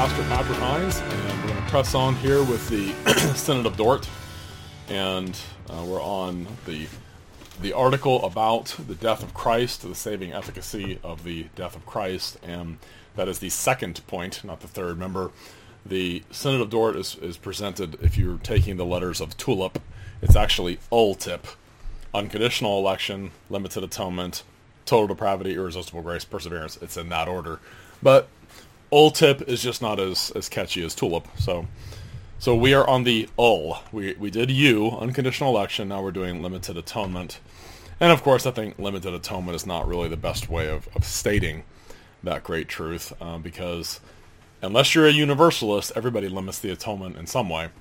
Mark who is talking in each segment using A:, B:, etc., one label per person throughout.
A: Pastor Patrick Hines, and we're going to press on here with the Synod of Dort, and we're on the article about the death of Christ, the saving efficacy of the death of Christ, and that is the second point, not the third. Remember, the Synod of Dort is presented, if you're taking the letters of TULIP, it's actually ULTIP, unconditional election, limited atonement, total depravity, irresistible grace, perseverance. It's in that order. But ULTIP is just not as catchy as TULIP. So we are on the UL. We did U, unconditional election. Now we're doing limited atonement. And of course, I think limited atonement is not really the best way of stating that great truth, because unless you're a universalist, everybody limits the atonement in some way.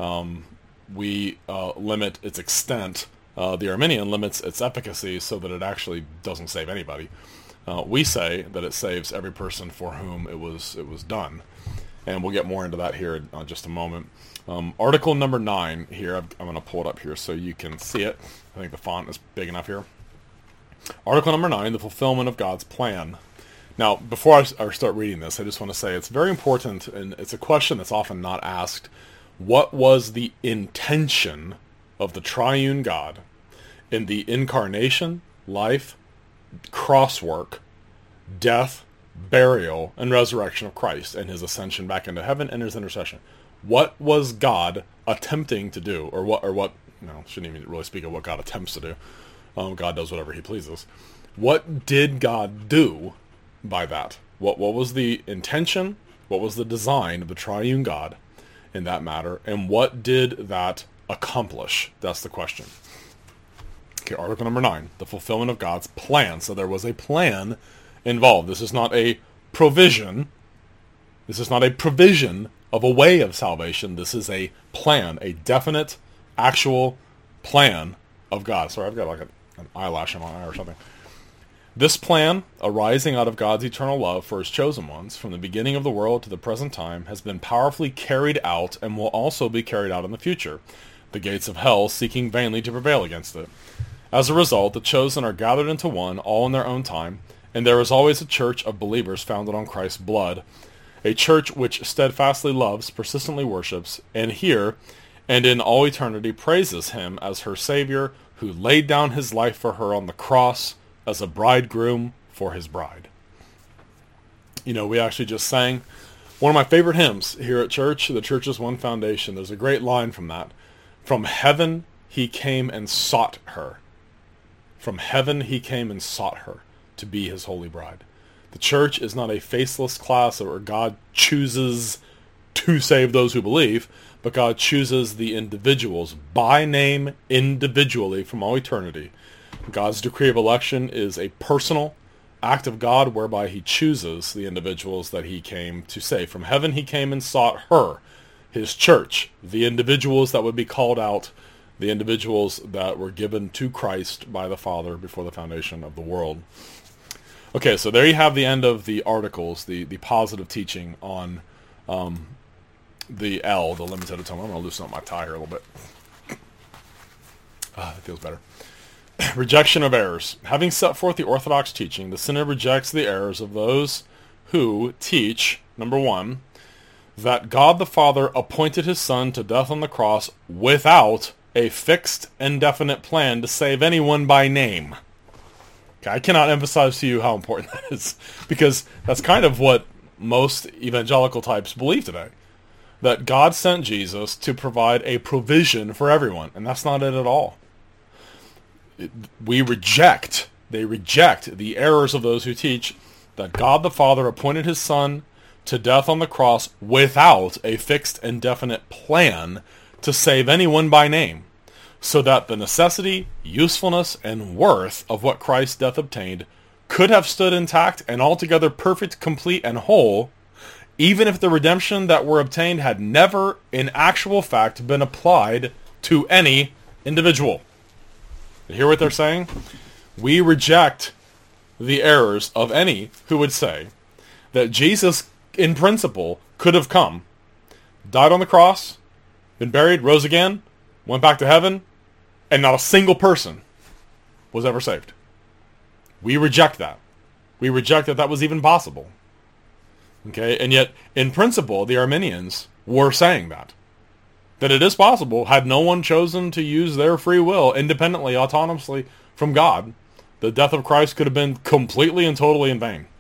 A: We limit its extent. The Arminian limits its efficacy so that it actually doesn't save anybody. We say that it saves every person for whom it was done. And we'll get more into that here in just a moment. Article number 9 here, I'm going to pull it up here so you can see it. I think the font is big enough here. Article number 9, the fulfillment of God's plan. Now, before I start reading this, I just want to say it's very important, and it's a question that's often not asked. What was the intention of the triune God in the incarnation, life, crosswork, death, burial, and resurrection of Christ, and his ascension back into heaven and his intercession? What was God attempting to do, or what? No, shouldn't even really speak of what God attempts to do. God does whatever he pleases. What did God do by that? What was the intention? What was the design of the triune God in that matter? And what did that accomplish? That's the question. Okay, article number 9, the fulfillment of God's plan. So there was a plan involved. This is not a provision. This is not a provision of a way of salvation. This is a plan, a definite, actual plan of God. Sorry, I've got like an eyelash in my eye or something. This plan, arising out of God's eternal love for his chosen ones, from the beginning of the world to the present time, has been powerfully carried out and will also be carried out in the future, the gates of hell seeking vainly to prevail against it. As a result, the chosen are gathered into one, all in their own time, and there is always a church of believers founded on Christ's blood, a church which steadfastly loves, persistently worships, and here and in all eternity praises him as her Savior, who laid down his life for her on the cross as a bridegroom for his bride. You know, we actually just sang one of my favorite hymns here at church, The Church's One Foundation. There's a great line from that. From heaven he came and sought her. From heaven he came and sought her to be his holy bride. The church is not a faceless class where God chooses to save those who believe, but God chooses the individuals by name individually from all eternity. God's decree of election is a personal act of God whereby he chooses the individuals that he came to save. From heaven he came and sought her, his church, the individuals that would be called out, the individuals that were given to Christ by the Father before the foundation of the world. Okay, so there you have the end of the articles, the positive teaching on the L, the limited atonement. I'm going to loosen up my tie here a little bit. It feels better. Rejection of errors. Having set forth the orthodox teaching, the Synod rejects the errors of those who teach, number 1, that God the Father appointed his Son to death on the cross without a fixed and definite plan to save anyone by name. Okay, I cannot emphasize to you how important that is, because that's kind of what most evangelical types believe today. That God sent Jesus to provide a provision for everyone, and that's not it at all. They reject the errors of those who teach that God the Father appointed his Son to death on the cross without a fixed and definite plan to save anyone by name, so that the necessity, usefulness, and worth of what Christ's death obtained could have stood intact and altogether perfect, complete, and whole, even if the redemption that were obtained had never, in actual fact, been applied to any individual. You hear what they're saying? We reject the errors of any who would say that Jesus, in principle, could have come, died on the cross, been buried, rose again, went back to heaven, and not a single person was ever saved. We reject that. We reject that was even possible. Okay, and yet, in principle, the Arminians were saying that it is possible, had no one chosen to use their free will independently, autonomously from God, the death of Christ could have been completely and totally in vain.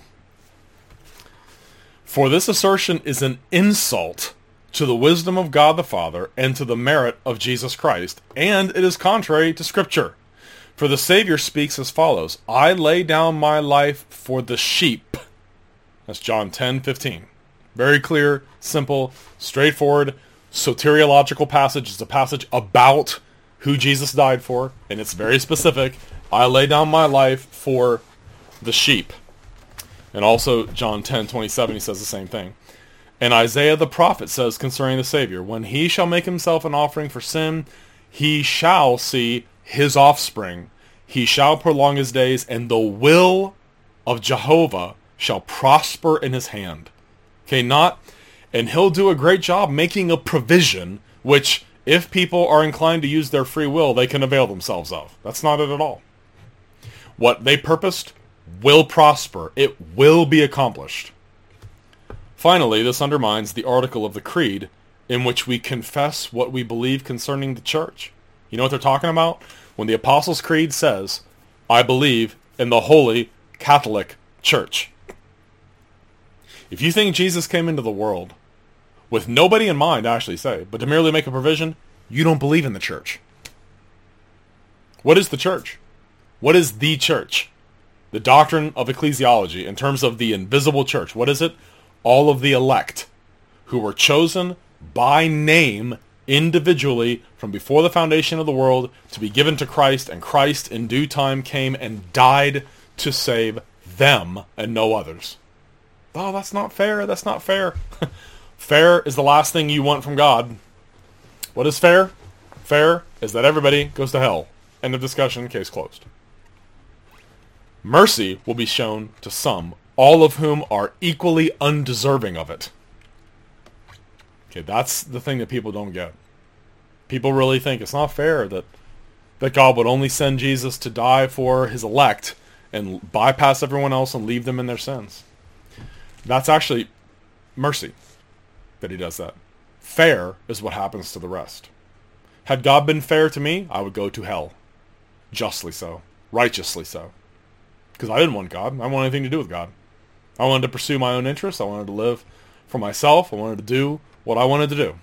A: For this assertion is an insult to the wisdom of God the Father and to the merit of Jesus Christ, and it is contrary to Scripture. For the Savior speaks as follows, I lay down my life for the sheep. That's John 10:15. Very clear, simple, straightforward, soteriological passage. It's a passage about who Jesus died for, and it's very specific. I lay down my life for the sheep. And also John 10:27, he says the same thing. And Isaiah the prophet says concerning the Savior, when he shall make himself an offering for sin, he shall see his offspring. He shall prolong his days, and the will of Jehovah shall prosper in his hand. Okay, and he'll do a great job making a provision, which, if people are inclined to use their free will, they can avail themselves of. That's not it at all. What they purposed will prosper. It will be accomplished. Finally, this undermines the article of the Creed in which we confess what we believe concerning the church. You know what they're talking about? When the Apostles' Creed says, I believe in the Holy Catholic Church. If you think Jesus came into the world with nobody in mind, actually say, but to merely make a provision, you don't believe in the church. What is the church? What is the church? The doctrine of ecclesiology in terms of the invisible church. What is it? All of the elect who were chosen by name individually from before the foundation of the world to be given to Christ, and Christ in due time came and died to save them and no others. Oh, that's not fair. That's not fair. Fair is the last thing you want from God. What is fair? Fair is that everybody goes to hell. End of discussion, case closed. Mercy will be shown to some, all of whom are equally undeserving of it. Okay, that's the thing that people don't get. People really think it's not fair that God would only send Jesus to die for his elect and bypass everyone else and leave them in their sins. That's actually mercy that he does that. Fair is what happens to the rest. Had God been fair to me, I would go to hell. Justly so. Righteously so. Because I didn't want God. I didn't want anything to do with God. I wanted to pursue my own interests. I wanted to live for myself. I wanted to do what I wanted to do.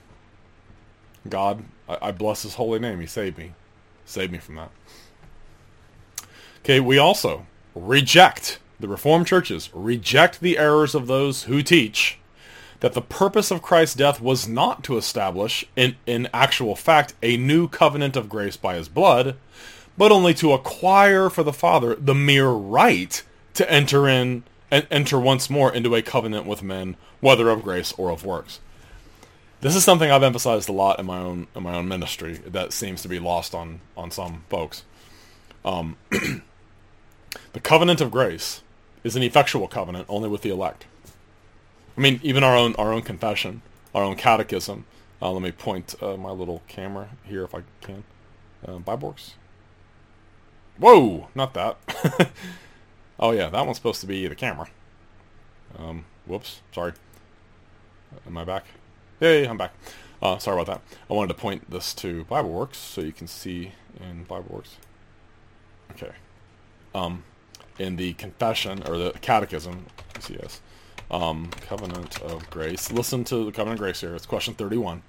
A: God, I bless his holy name. He saved me. Saved me from that. Okay, we also reject, the Reformed churches reject the errors of those who teach that the purpose of Christ's death was not to establish, in actual fact, a new covenant of grace by his blood, but only to acquire for the Father the mere right to enter once more into a covenant with men, whether of grace or of works. This is something I've emphasized a lot in my own ministry that seems to be lost on some folks. The covenant of grace is an effectual covenant only with the elect. I mean, even our own confession, our own catechism. Let me point my little camera here if I can. Bibleworks. Whoa, not that. Oh yeah, that one's supposed to be the camera. Whoops, sorry. Am I back? Hey, I'm back. Sorry about that. I wanted to point this to Bibleworks so you can see in Bibleworks. Okay. In the confession, or the catechism, yes. Covenant of grace. Listen to the covenant of grace here. It's question 31.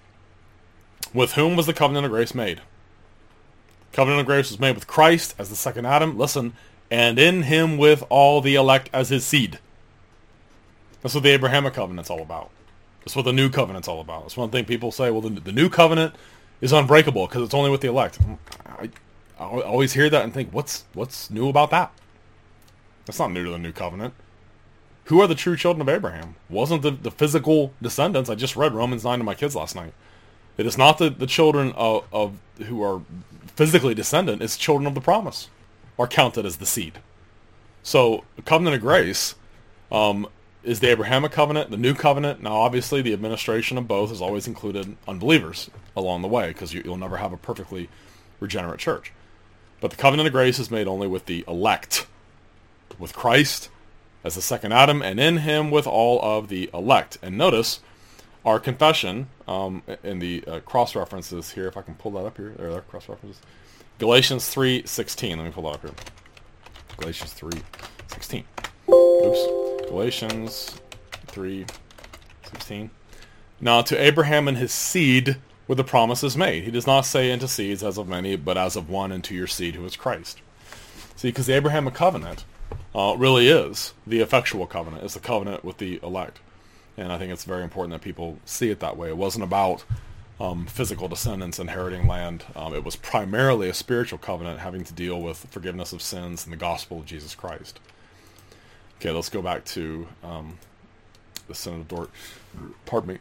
A: With whom was the covenant of grace made? Covenant of grace was made with Christ as the second Adam. Listen, and in him with all the elect as his seed. That's what the Abrahamic covenant's all about. That's what the new covenant's all about. That's one thing people say, well, the new covenant is unbreakable because it's only with the elect. I always hear that and think, what's new about that? That's not new to the new covenant. Who are the true children of Abraham? Wasn't the physical descendants. I just read Romans 9 to my kids last night. It is not the children of who are physically descendant. It's children of the promise are counted as the seed. So the covenant of grace is the Abrahamic covenant, the new covenant. Now obviously the administration of both has always included unbelievers along the way because you'll never have a perfectly regenerate church. But the covenant of grace is made only with the elect, with Christ as the second Adam, and in him with all of the elect. And notice our confession in the cross references here, if I can pull that up here. There are cross references. Galatians 3:16. Let me pull that up here. Galatians 3:16. Oops. Galatians 3:16. Now to Abraham and his seed were the promises made. He does not say unto seeds as of many, but as of one, and to your seed, who is Christ. See, because the Abrahamic covenant really is the effectual covenant. It's the covenant with the elect. And I think it's very important that people see it that way. It wasn't about physical descendants inheriting land. It was primarily a spiritual covenant having to deal with forgiveness of sins and the gospel of Jesus Christ. Okay, let's go back to the Synod of Dort. Pardon me.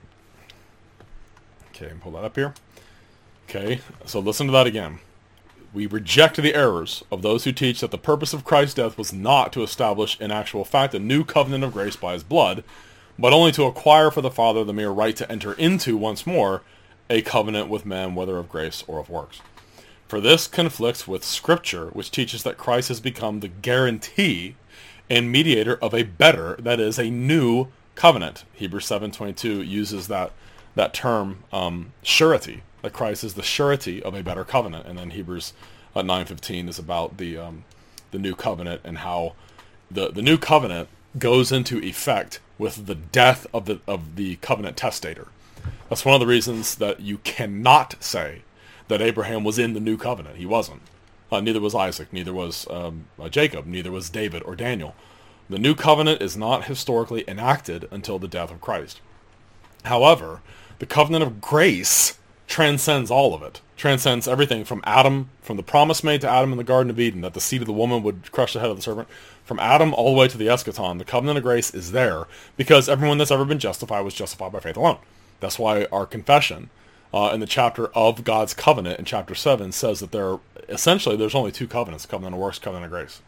A: Okay, pull that up here. Okay, so listen to that again. We reject the errors of those who teach that the purpose of Christ's death was not to establish in actual fact a new covenant of grace by his blood, but only to acquire for the Father the mere right to enter into once more a covenant with men, whether of grace or of works. For this conflicts with Scripture, which teaches that Christ has become the guarantee and mediator of a better, that is, a new covenant. Hebrews 7:22 uses that term, surety, that Christ is the surety of a better covenant. And then Hebrews 9:15 is about the new covenant and how the new covenant goes into effect with the death of the covenant testator. That's one of the reasons that you cannot say that Abraham was in the new covenant. He wasn't. Neither was Isaac. Neither was Jacob. Neither was David or Daniel. The new covenant is not historically enacted until the death of Christ. However, the covenant of grace transcends all of it. Transcends everything from Adam, from the promise made to Adam in the Garden of Eden that the seed of the woman would crush the head of the serpent. From Adam all the way to the eschaton, the covenant of grace is there because everyone that's ever been justified was justified by faith alone. That's why our confession in the chapter of God's covenant in chapter 7 says that there's only two covenants, covenant of works, covenant of grace.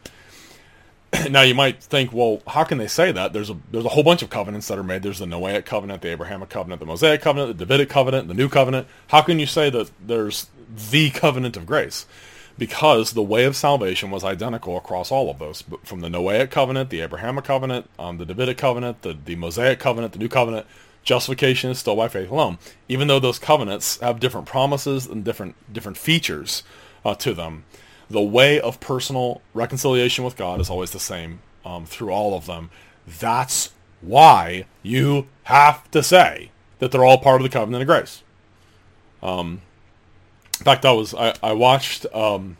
A: Now you might think, well, how can they say that? There's a whole bunch of covenants that are made. There's the Noahic covenant, the Abrahamic covenant, the Mosaic covenant, the Davidic covenant, the new covenant. How can you say that there's the covenant of grace? Because the way of salvation was identical across all of those. From the Noahic covenant, the Abrahamic covenant, the Davidic covenant, the Mosaic covenant, the new covenant, justification is still by faith alone. Even though those covenants have different promises and different features to them, the way of personal reconciliation with God is always the same through all of them. That's why you have to say that they're all part of the covenant of grace. In fact, I watched the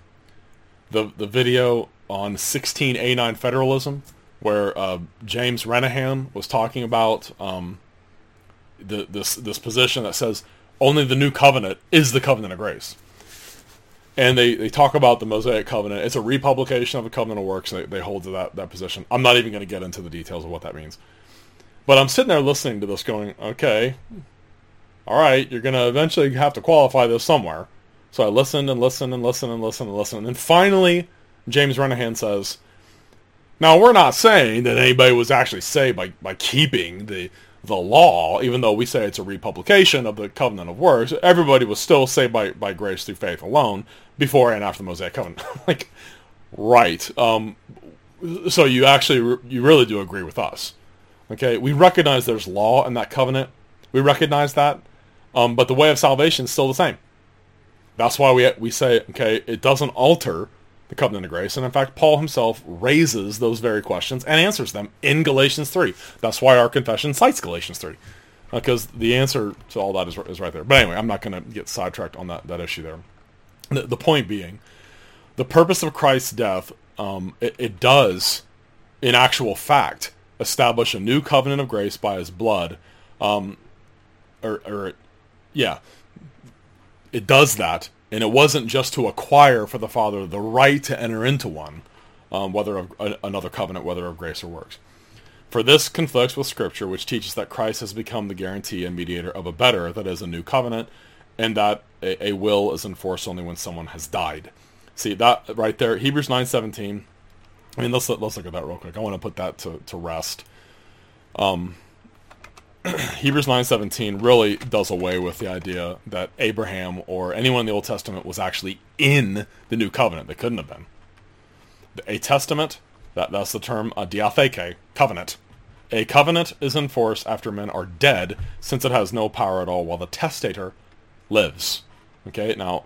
A: video on 16A9 federalism where James Renahan was talking about this position that says only the new covenant is the covenant of grace. And they talk about the Mosaic covenant. It's a republication of the covenant of works. They hold to that position. I'm not even going to get into the details of what that means. But I'm sitting there listening to this going, okay, all right, you're going to eventually have to qualify this somewhere. So I listened and listened and listened and listened and listened. And then finally, James Renahan says, now we're not saying that anybody was actually saved by keeping the law, even though we say it's a republication of the covenant of works. Everybody was still saved by grace through faith alone before and after the Mosaic covenant. Like, right. So you really do agree with us. Okay, we recognize there's law in that covenant. We recognize that. But the way of salvation is still the same. That's why we say, okay, it doesn't alter the covenant of grace. And in fact, Paul himself raises those very questions and answers them in Galatians 3. That's why our confession cites Galatians 3. Because the answer to all that is right there. But anyway, I'm not going to get sidetracked on that issue there. The point being, the purpose of Christ's death, it does, in actual fact, establish a new covenant of grace by his blood. It does that. And it wasn't just to acquire for the Father the right to enter into one, whether of another covenant, whether of grace or works. For this conflicts with Scripture, which teaches that Christ has become the guarantee and mediator of a better, that is, a new covenant, and that a will is enforced only when someone has died. See, that right there, Hebrews 9:17. I mean, let's look at that real quick. I want to put that to rest. Hebrews 9:17 really does away with the idea that Abraham or anyone in the Old Testament was actually in the new covenant. They couldn't have been. A testament That's the term diatheke, covenant. A covenant is in force after men are dead, since it has no power at all while the testator lives. Okay, now,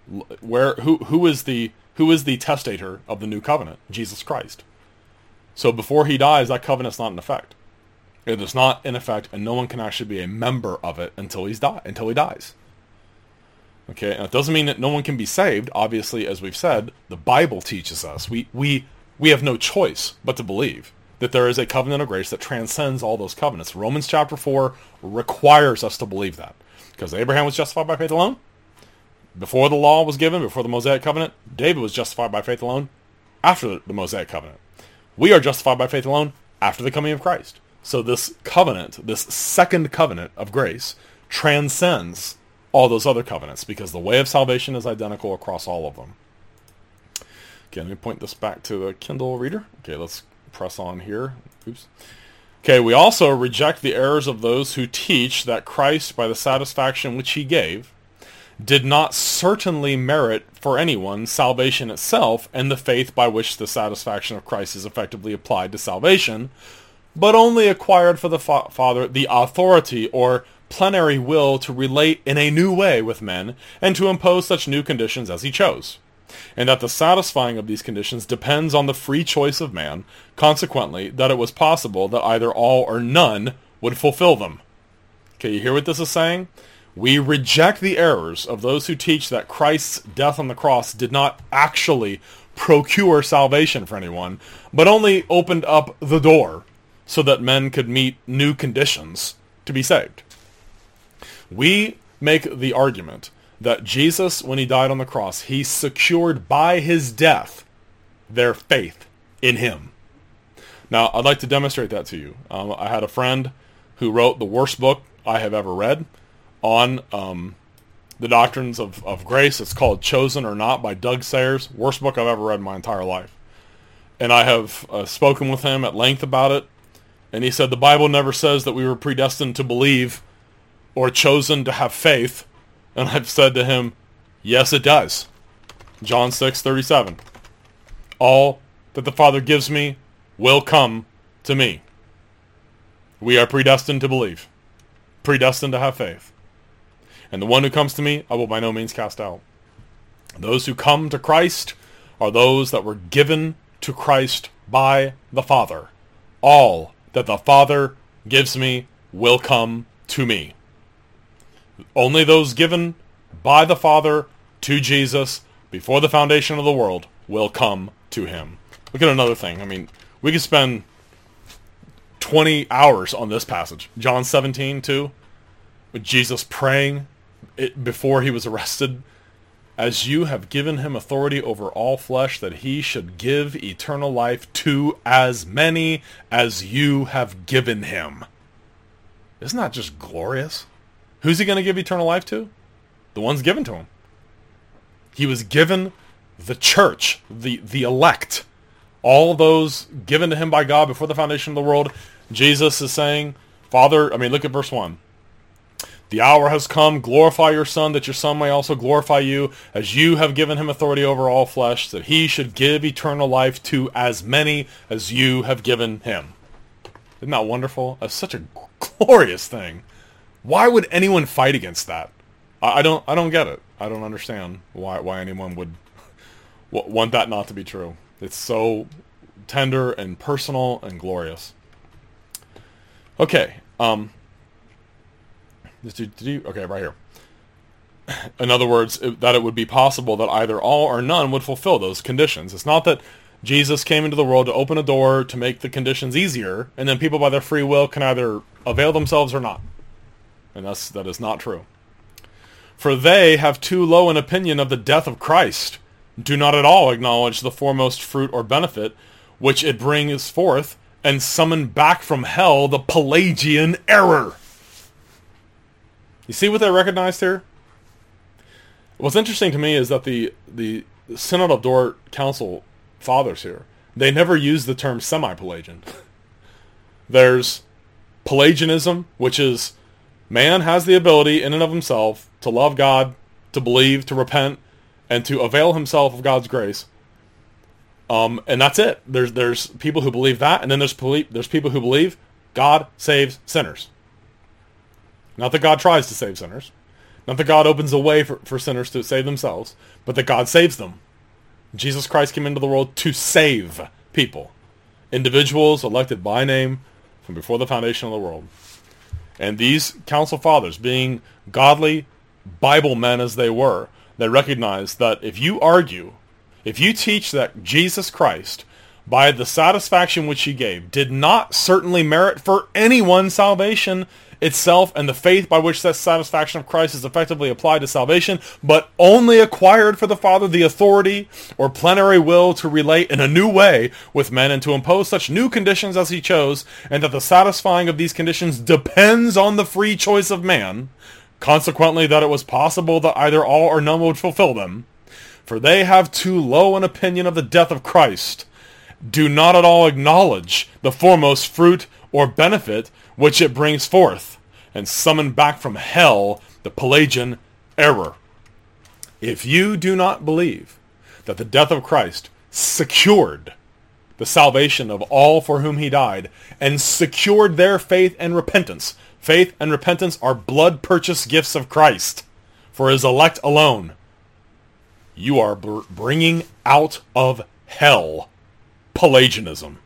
A: who is the testator of the new covenant? Jesus Christ. So before he dies, that covenant's not in effect. It is not in effect, and no one can actually be a member of it until he dies. Okay, and it doesn't mean that no one can be saved. Obviously, as we've said, the Bible teaches us. We have no choice but to believe that there is a covenant of grace that transcends all those covenants. Romans chapter 4 requires us to believe that. Because Abraham was justified by faith alone. Before the law was given, before the Mosaic covenant, David was justified by faith alone after the Mosaic covenant. We are justified by faith alone after the coming of Christ. So this covenant, this second covenant of grace, transcends all those other covenants because the way of salvation is identical across all of them. Okay, let me point this back to the Kindle reader. Okay, let's press on here. Oops. Okay, we also reject the errors of those who teach that Christ, by the satisfaction which he gave, did not certainly merit for anyone salvation itself and the faith by which the satisfaction of Christ is effectively applied to salvation, but only acquired for the Father the authority or plenary will to relate in a new way with men and to impose such new conditions as he chose, and that the satisfying of these conditions depends on the free choice of man, consequently that it was possible that either all or none would fulfill them. Okay, you hear what this is saying? We reject the errors of those who teach that Christ's death on the cross did not actually procure salvation for anyone, but only opened up the door so that men could meet new conditions to be saved. We make the argument that Jesus, when he died on the cross, he secured by his death their faith in him. Now, I'd like to demonstrate that to you. I had a friend who wrote the worst book I have ever read on the doctrines of grace. It's called Chosen or Not by Doug Sayers. Worst book I've ever read in my entire life. And I have spoken with him at length about it. And he said the Bible never says that we were predestined to believe or chosen to have faith. And I've said to him, yes, it does. John 6:37. All that the Father gives me will come to me. We are predestined to believe. Predestined to have faith. And the one who comes to me, I will by no means cast out. Those who come to Christ are those that were given to Christ by the Father. All that the Father gives me will come to me. Only those given by the Father to Jesus before the foundation of the world will come to him. Look at another thing. I mean, we could spend 20 hours on this passage. John 17, too. With Jesus praying before he was arrested. As you have given him authority over all flesh, that he should give eternal life to as many as you have given him. Isn't that just glorious? Who's he going to give eternal life to? The ones given to him. He was given the church, the elect. All those given to him by God before the foundation of the world. Jesus is saying, Father, look at verse 1. The hour has come, glorify your Son, that your Son may also glorify you, as you have given him authority over all flesh, that he should give eternal life to as many as you have given him. Isn't that wonderful? That's such a glorious thing. Why would anyone fight against that? I don't get it. I don't understand why anyone would want that not to be true. It's so tender and personal and glorious. Okay. Okay, right here. In other words, that it would be possible that either all or none would fulfill those conditions. It's not that Jesus came into the world to open a door to make the conditions easier, and then people by their free will can either avail themselves or not. And that is not true. For they have too low an opinion of the death of Christ, do not at all acknowledge the foremost fruit or benefit which it brings forth, and summon back from hell the Pelagian error. You see what they recognized here? What's interesting to me is that the Synod of Dort Council fathers here, they never use the term semi-Pelagian. There's Pelagianism, which is man has the ability in and of himself to love God, to believe, to repent, and to avail himself of God's grace. And that's it. There's people who believe that, and then there's people who believe God saves sinners. Not that God tries to save sinners. Not that God opens a way for sinners to save themselves, but that God saves them. Jesus Christ came into the world to save people. Individuals elected by name from before the foundation of the world. And these council fathers, being godly Bible men as they were, they recognized that if you teach that Jesus Christ, by the satisfaction which he gave, did not certainly merit for anyone salvation itself and the faith by which that satisfaction of Christ is effectively applied to salvation, but only acquired for the Father the authority or plenary will to relate in a new way with men and to impose such new conditions as he chose, and that the satisfying of these conditions depends on the free choice of man, consequently that it was possible that either all or none would fulfill them, for they have too low an opinion of the death of Christ, do not at all acknowledge the foremost fruit or benefit which it brings forth, and summon back from hell the Pelagian error. If you do not believe that the death of Christ secured the salvation of all for whom he died, and secured their faith and repentance are blood-purchased gifts of Christ for his elect alone, you are bringing out of hell Pelagianism.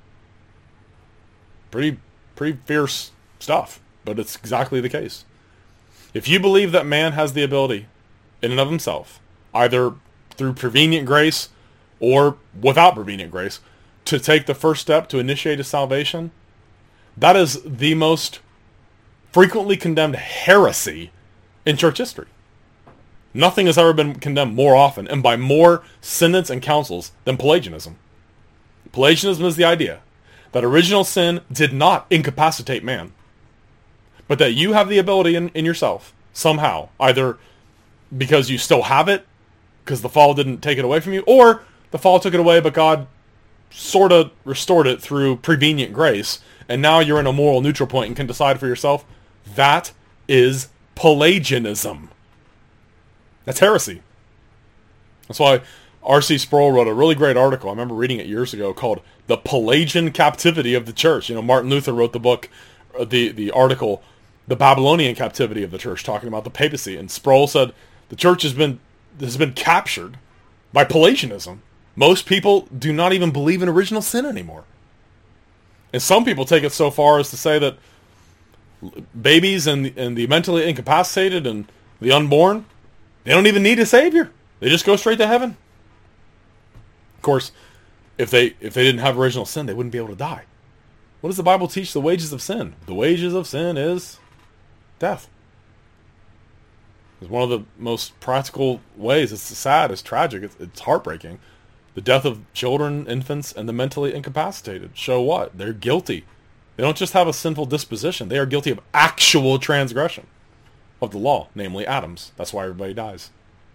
A: Pretty fierce stuff, but it's exactly the case. If you believe that man has the ability, in and of himself, either through prevenient grace or without prevenient grace, to take the first step to initiate his salvation, that is the most frequently condemned heresy in church history. Nothing has ever been condemned more often and by more synods and councils than Pelagianism. Pelagianism is the idea that original sin did not incapacitate man, but that you have the ability in yourself, somehow, either because you still have it, because the fall didn't take it away from you, or the fall took it away, but God sort of restored it through prevenient grace, and now you're in a moral neutral point and can decide for yourself. That is Pelagianism. That's heresy. That's why R.C. Sproul wrote a really great article, I remember reading it years ago, called The Pelagian Captivity of the Church. Martin Luther wrote the book, the article, The Babylonian Captivity of the Church, talking about the papacy. And Sproul said the church has been captured by Pelagianism. Most people do not even believe in original sin anymore. And some people take it so far as to say that babies and the mentally incapacitated and the unborn, they don't even need a savior. They just go straight to heaven. Of course, if they didn't have original sin, they wouldn't be able to die. What does the Bible teach the wages of sin? The wages of sin is death. It's one of the most practical ways. It's sad, it's tragic, it's heartbreaking. The death of children, infants, and the mentally incapacitated show what? They're guilty. They don't just have a sinful disposition. They are guilty of actual transgression of the law, namely Adam's. That's why everybody dies.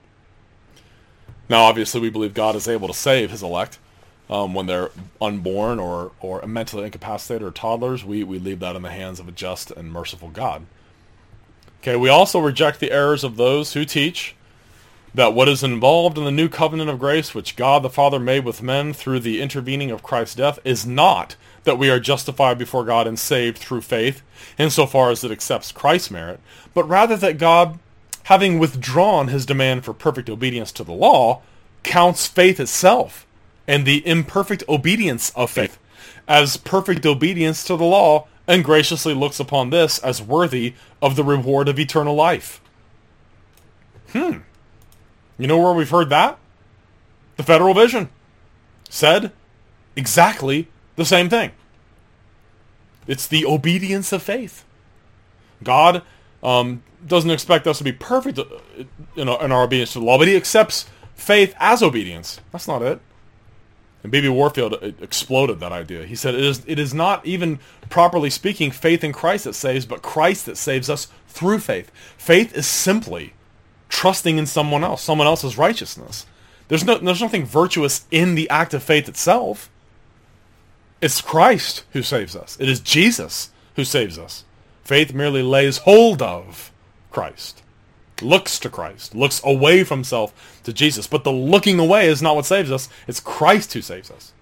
A: Now, obviously, we believe God is able to save his elect when they're unborn or mentally incapacitated or toddlers. We leave that in the hands of a just and merciful God. Okay, we also reject the errors of those who teach that what is involved in the new covenant of grace which God the Father made with men through the intervening of Christ's death is not that we are justified before God and saved through faith, insofar as it accepts Christ's merit, but rather that God, having withdrawn his demand for perfect obedience to the law, counts faith itself and the imperfect obedience of faith as perfect obedience to the law, and graciously looks upon this as worthy of the reward of eternal life. You know where we've heard that? The Federal Vision said exactly the same thing. It's the obedience of faith. God doesn't expect us to be perfect in our obedience to the law, but he accepts faith as obedience. That's not it. And B.B. Warfield exploded that idea. He said, it is not even, properly speaking, faith in Christ that saves, but Christ that saves us through faith. Faith is simply trusting in someone else's righteousness. There's nothing virtuous in the act of faith itself. It's Christ who saves us. It is Jesus who saves us. Faith merely lays hold of Christ. looks to Christ, looks away from self to Jesus. But the looking away is not what saves us. It's Christ who saves us.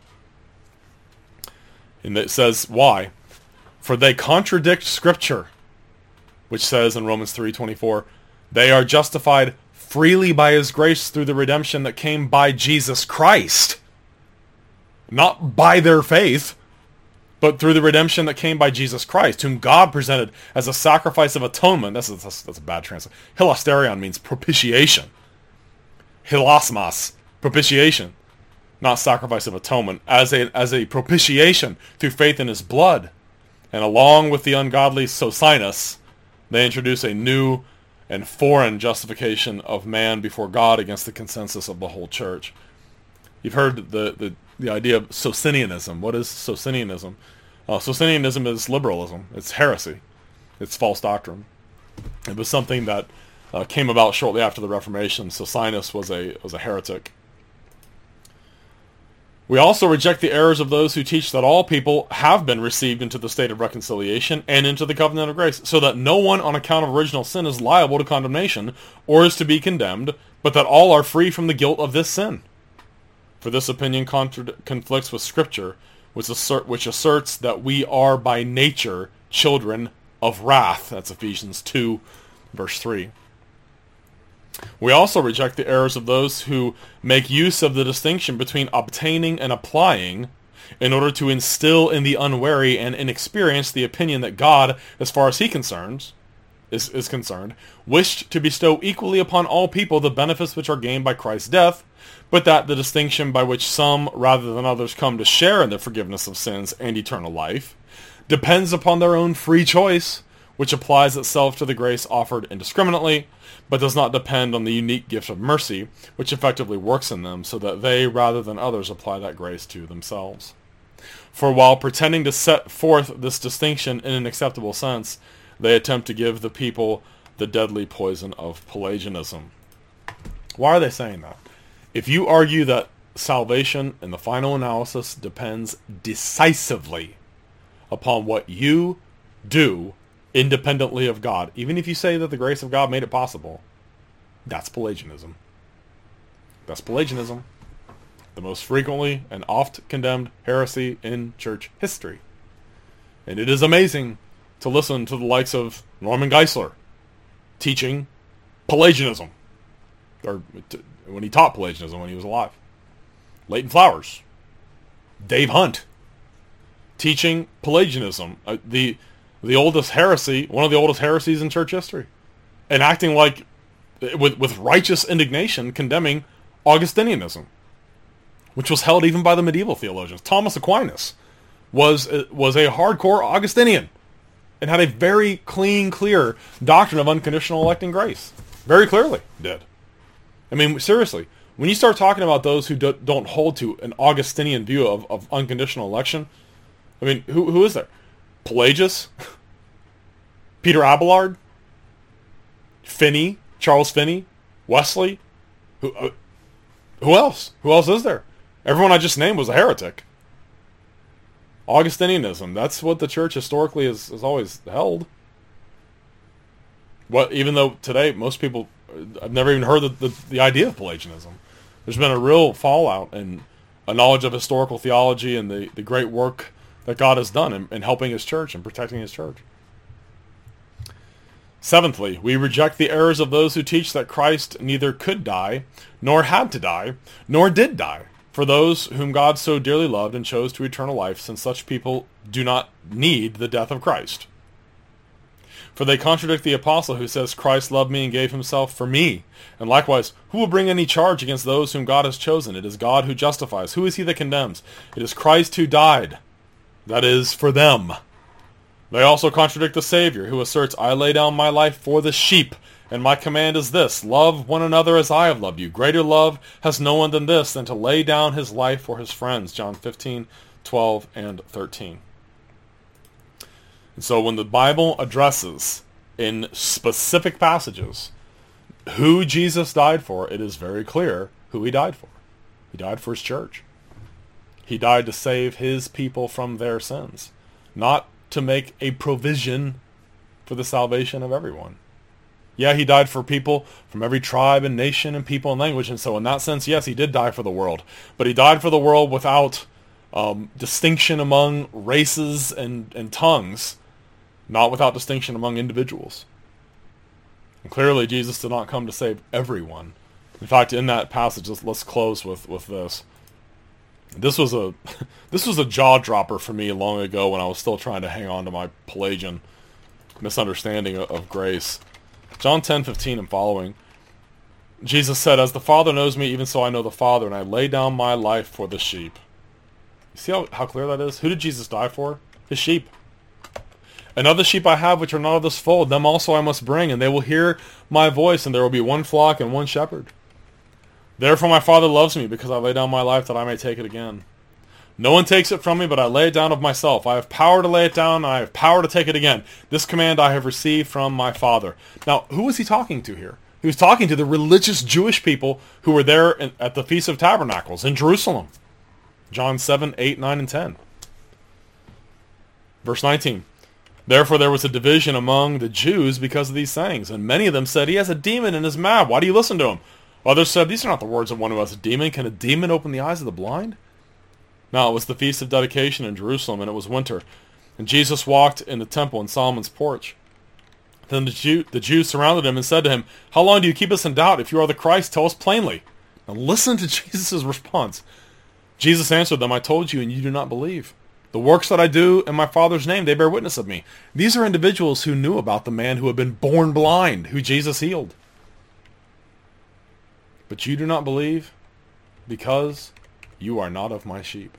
A: And it says, why? For they contradict Scripture, which says in Romans 3:24, they are justified freely by his grace through the redemption that came by Jesus Christ. Not by their faith, but through the redemption that came by Jesus Christ, whom God presented as a sacrifice of atonement. That's a bad translation. Hilasterion means propitiation. Hilasmos, propitiation. Not sacrifice of atonement. As a propitiation through faith in his blood. And along with the ungodly Socinus, they introduce a new and foreign justification of man before God against the consensus of the whole church. You've heard the idea of Socinianism. What is Socinianism? Socinianism is liberalism. It's heresy. It's false doctrine. It was something that came about shortly after the Reformation. Socinus was a heretic. We also reject the errors of those who teach that all people have been received into the state of reconciliation and into the covenant of grace, so that no one on account of original sin is liable to condemnation or is to be condemned, but that all are free from the guilt of this sin. For this opinion conflicts with Scripture, which asserts that we are by nature children of wrath. That's Ephesians 2, verse 3. We also reject the errors of those who make use of the distinction between obtaining and applying in order to instill in the unwary and inexperienced the opinion that God, as far as he is concerned, wished to bestow equally upon all people the benefits which are gained by Christ's death, but that the distinction by which some rather than others come to share in the forgiveness of sins and eternal life depends upon their own free choice, which applies itself to the grace offered indiscriminately, but does not depend on the unique gift of mercy, which effectively works in them, so that they, rather than others, apply that grace to themselves. For while pretending to set forth this distinction in an acceptable sense, they attempt to give the people the deadly poison of Pelagianism. Why are they saying that? If you argue that salvation in the final analysis depends decisively upon what you do independently of God, even if you say that the grace of God made it possible, that's Pelagianism. That's Pelagianism. The most frequently and oft condemned heresy in church history. And it is amazing to listen to the likes of Norman Geisler teaching Pelagianism. Or when he taught Pelagianism when he was alive. Leighton Flowers. Dave Hunt. Teaching Pelagianism. The oldest heresy, one of the oldest heresies in church history. And acting like, with righteous indignation, condemning Augustinianism, which was held even by the medieval theologians. Thomas Aquinas was a hardcore Augustinian and had a very clear doctrine of unconditional electing grace. Very clearly did. I mean, seriously, when you start talking about those who don't hold to an Augustinian view of unconditional election, I mean, who is there? Pelagius, Peter Abelard, Finney, Charles Finney, Wesley. Who else? Who else is there? Everyone I just named was a heretic. Augustinianism, that's what the church historically has always held. Even though today most people, I've never even heard the idea of Pelagianism. There's been a real fallout and a knowledge of historical theology and the great work that God has done in helping his church and protecting his church. Seventhly, we reject the errors of those who teach that Christ neither could die, nor had to die, nor did die, for those whom God so dearly loved and chose to eternal life, since such people do not need the death of Christ. For they contradict the apostle who says, Christ loved me and gave himself for me. And likewise, who will bring any charge against those whom God has chosen? It is God who justifies. Who is he that condemns? It is Christ who died. That is, for them. They also contradict the Savior, who asserts, I lay down my life for the sheep, and my command is this, love one another as I have loved you. Greater love has no one than this, than to lay down his life for his friends. John 15, 12, and 13. And so when the Bible addresses in specific passages who Jesus died for, it is very clear who he died for. He died for his church. He died to save his people from their sins, not to make a provision for the salvation of everyone. Yeah, he died for people from every tribe and nation and people and language. And so in that sense, yes, he did die for the world. But he died for the world without distinction among races and tongues, not without distinction among individuals. And clearly, Jesus did not come to save everyone. In fact, in that passage, let's close with this. This was a jaw dropper for me long ago when I was still trying to hang on to my Pelagian misunderstanding of grace. John 10:15 and following. Jesus said, "As the Father knows me, even so I know the Father, and I lay down my life for the sheep." You see how clear that is? Who did Jesus die for? His sheep. "And other sheep I have which are not of this fold, them also I must bring, and they will hear my voice, and there will be one flock and one shepherd. Therefore my Father loves me, because I lay down my life that I may take it again. No one takes it from me, but I lay it down of myself. I have power to lay it down, and I have power to take it again. This command I have received from my Father." Now, who was he talking to here? He was talking to the religious Jewish people who were there at the Feast of Tabernacles in Jerusalem. John 7, 8, 9, and 10. Verse 19. "Therefore there was a division among the Jews because of these sayings. And many of them said, 'He has a demon and is mad. Why do you listen to him?' Others said, 'These are not the words of one who has a demon. Can a demon open the eyes of the blind?' Now it was the Feast of Dedication in Jerusalem, and it was winter. And Jesus walked in the temple in Solomon's porch. Then the Jews surrounded him and said to him, 'How long do you keep us in doubt? If you are the Christ, tell us plainly.' Now listen to Jesus' response. Jesus answered them, 'I told you, and you do not believe. The works that I do in my Father's name, they bear witness of me.'" These are individuals who knew about the man who had been born blind, who Jesus healed. "But you do not believe, because you are not of my sheep."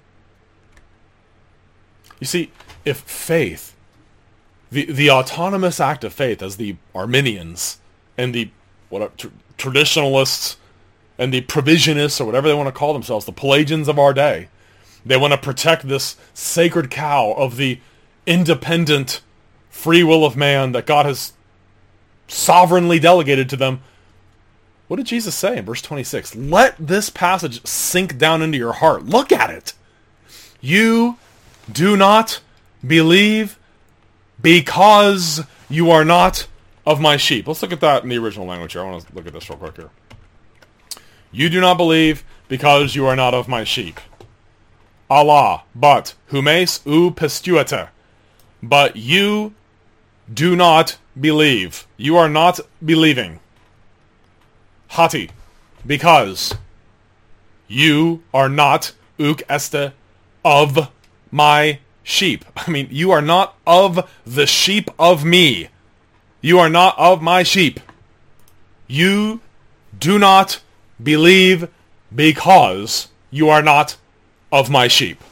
A: You see, if faith, the autonomous act of faith, as the Arminians and the traditionalists and the provisionists, or whatever they want to call themselves, the Pelagians of our day, they want to protect this sacred cow of the independent free will of man that God has sovereignly delegated to them. What did Jesus say in verse 26? Let this passage sink down into your heart. Look at it. "You do not believe because you are not of my sheep." Let's look at that in the original language here. I want to look at this real quick here. "You do not believe because you are not of my sheep. Allah, but, humes u pistuete. But you do not believe. You are not believing. Hati, because you are not uk este of my sheep." I mean, you are not of the sheep of me. You are not of my sheep. You do not believe because you are not of my sheep.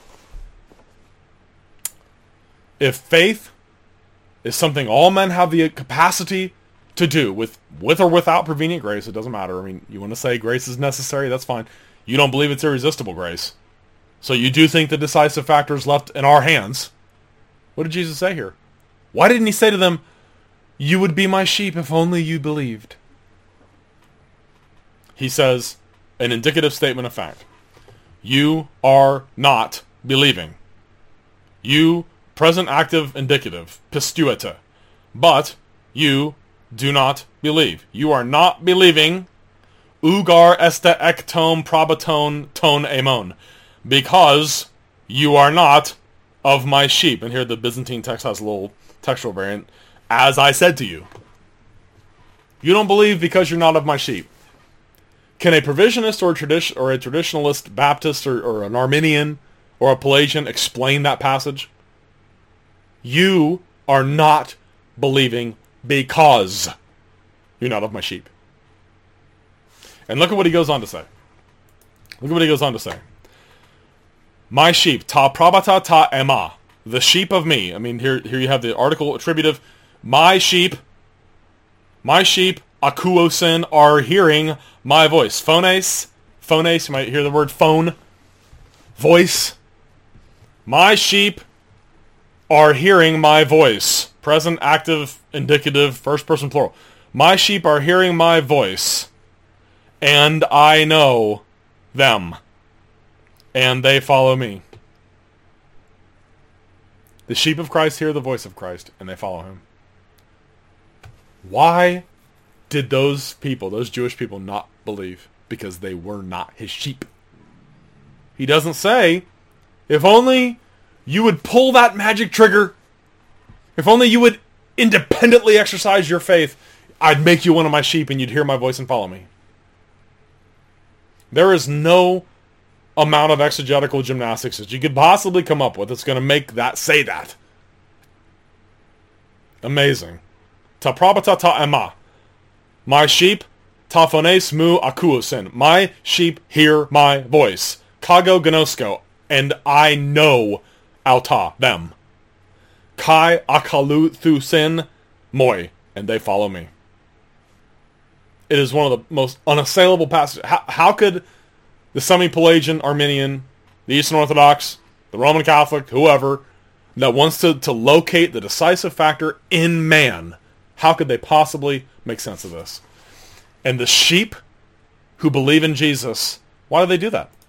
A: If faith is something all men have the capacity to do, with or without prevenient grace, it doesn't matter. I mean, you want to say grace is necessary, that's fine. You don't believe it's irresistible grace. So you do think the decisive factor is left in our hands. What did Jesus say here? Why didn't he say to them, "You would be my sheep if only you believed"? He says an indicative statement of fact. You are not believing. You, present active indicative, pistuete. But you do not believe. You are not believing. Ugar este ekton probaton ton amon. Because you are not of my sheep. And here the Byzantine text has a little textual variant. As I said to you. You don't believe because you're not of my sheep. Can a provisionist or a traditionalist Baptist or an Arminian or a Pelagian explain that passage? You are not believing because you're not of my sheep. And look at what he goes on to say. Look at what he goes on to say. My sheep, ta prabata ta ema, the sheep of me. I mean, here you have the article attributive. My sheep, akuosin, are hearing my voice. Phones, you might hear the word phone, voice. My sheep are hearing my voice. Present, active, indicative, first person plural. My sheep are hearing my voice, and I know them, and they follow me. The sheep of Christ hear the voice of Christ, and they follow him. Why did those people, those Jewish people, not believe? Because they were not his sheep. He doesn't say, if only you would pull that magic trigger, if only you would independently exercise your faith, I'd make you one of my sheep and you'd hear my voice and follow me. There is no amount of exegetical gymnastics that you could possibly come up with that's going to make that say that. Amazing. Ta probata ta ema. My sheep, taphones mu akuosin. My sheep hear my voice. Kago gnosko. And I know auta, them. Kai akalu thusin moi. And they follow me. It is one of the most unassailable passages. How could the semi-Pelagian Arminian, the Eastern Orthodox, the Roman Catholic, whoever, that wants to locate the decisive factor in man, how could they possibly make sense of this? And the sheep who believe in Jesus, why do they do that?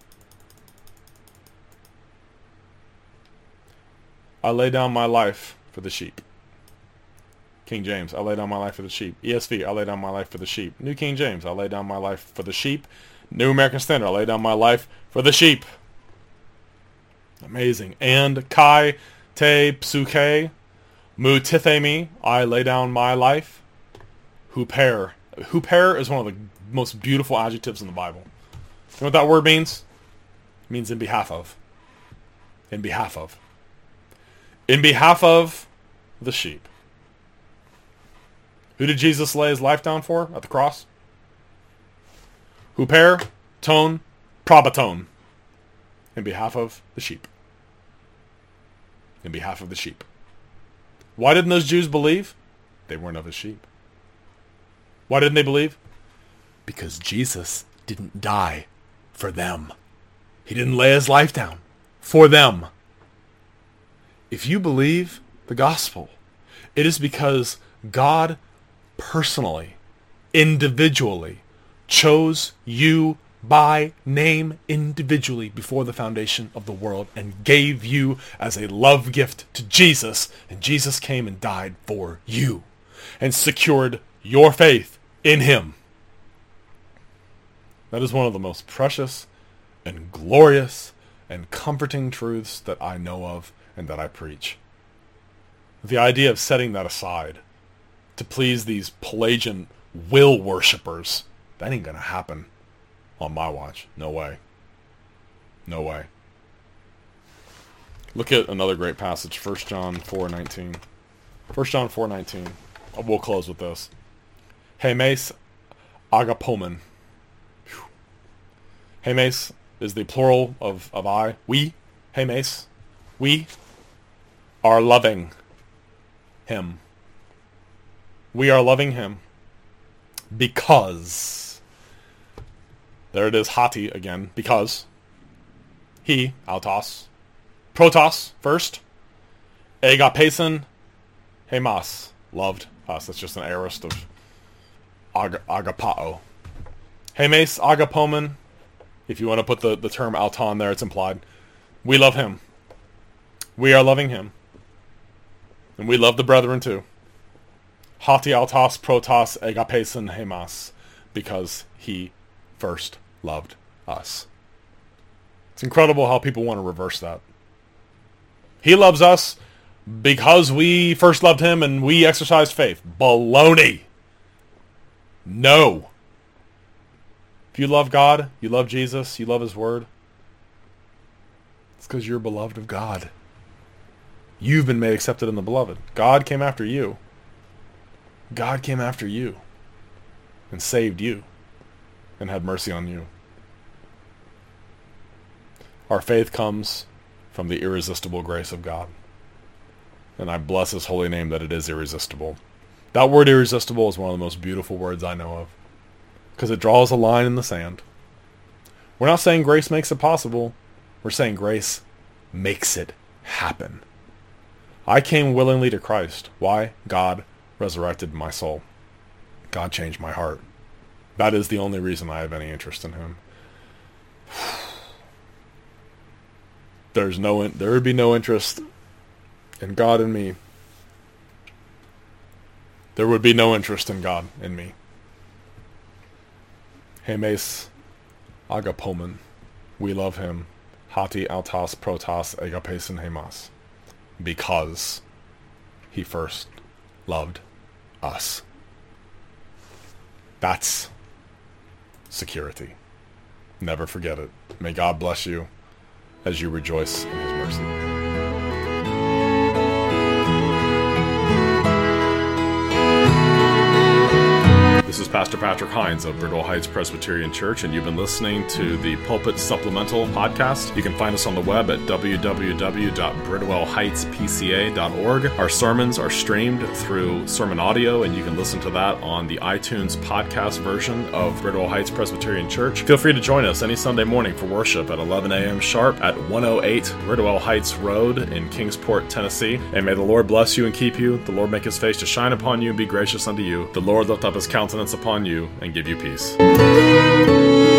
A: I lay down my life for the sheep. King James, I lay down my life for the sheep. ESV, I lay down my life for the sheep. New King James, I lay down my life for the sheep. New American Standard, I lay down my life for the sheep. Amazing. And kai te psuke mu tithemi, I lay down my life. Huper. Huper is one of the most beautiful adjectives in the Bible. You know what that word means? It means in behalf of. In behalf of. In behalf of the sheep. Who did Jesus lay his life down for at the cross? Huper, ton, probaton. In behalf of the sheep. In behalf of the sheep. Why didn't those Jews believe? They weren't of his sheep. Why didn't they believe? Because Jesus didn't die for them. He didn't lay his life down for them. If you believe the gospel, it is because God personally, individually, chose you by name individually before the foundation of the world and gave you as a love gift to Jesus. And Jesus came and died for you and secured your faith in him. That is one of the most precious and glorious and comforting truths that I know of and that I preach. The idea of setting that aside to please these Pelagian will worshippers, that ain't gonna happen on my watch. No way. No way. Look at another great passage, 1 John 4:19. 1 John 4:19. We'll close with this. Hemes agapomen. Hemes is the plural of I. We, hemes, we are loving him. We are loving him because, there it is, hati again, because he, autos, protos, first, agapeson, hemas, loved us. That's just an aorist of agapao. Hemes, agapomen, if you want to put the term auton there, it's implied. We love him. We are loving him. And we love the brethren too. Hati autos protos agapeson hemas, because he first loved us. It's incredible how people want to reverse that. He loves us because we first loved him and we exercised faith. Baloney. No. If you love God, you love Jesus, you love his word, it's because you're beloved of God. You've been made accepted in the beloved. God came after you. God came after you and saved you and had mercy on you. Our faith comes from the irresistible grace of God. And I bless his holy name that it is irresistible. That word irresistible is one of the most beautiful words I know of, because it draws a line in the sand. We're not saying grace makes it possible. We're saying grace makes it happen. I came willingly to Christ. Why? God resurrected my soul. God changed my heart. That is the only reason I have any interest in him. There would be no interest in God and me there would be no interest in God in me. Hemes agapomen. We love him. Hati autos protas agapesin hemas. Because he first loved us. That's security. Never forget it. May God bless you as you rejoice in his mercy. This is Pastor Patrick Hines of Bridwell Heights Presbyterian Church, and you've been listening to the Pulpit Supplemental Podcast. You can find us on the web at www.bridwellheightspca.org. Our sermons are streamed through Sermon Audio, and you can listen to that on the iTunes podcast version of Bridwell Heights Presbyterian Church. Feel free to join us any Sunday morning for worship at 11 a.m. sharp at 108 Bridwell Heights Road in Kingsport, Tennessee. And may the Lord bless you and keep you. The Lord make his face to shine upon you and be gracious unto you. The Lord lift up his countenance upon you and give you peace.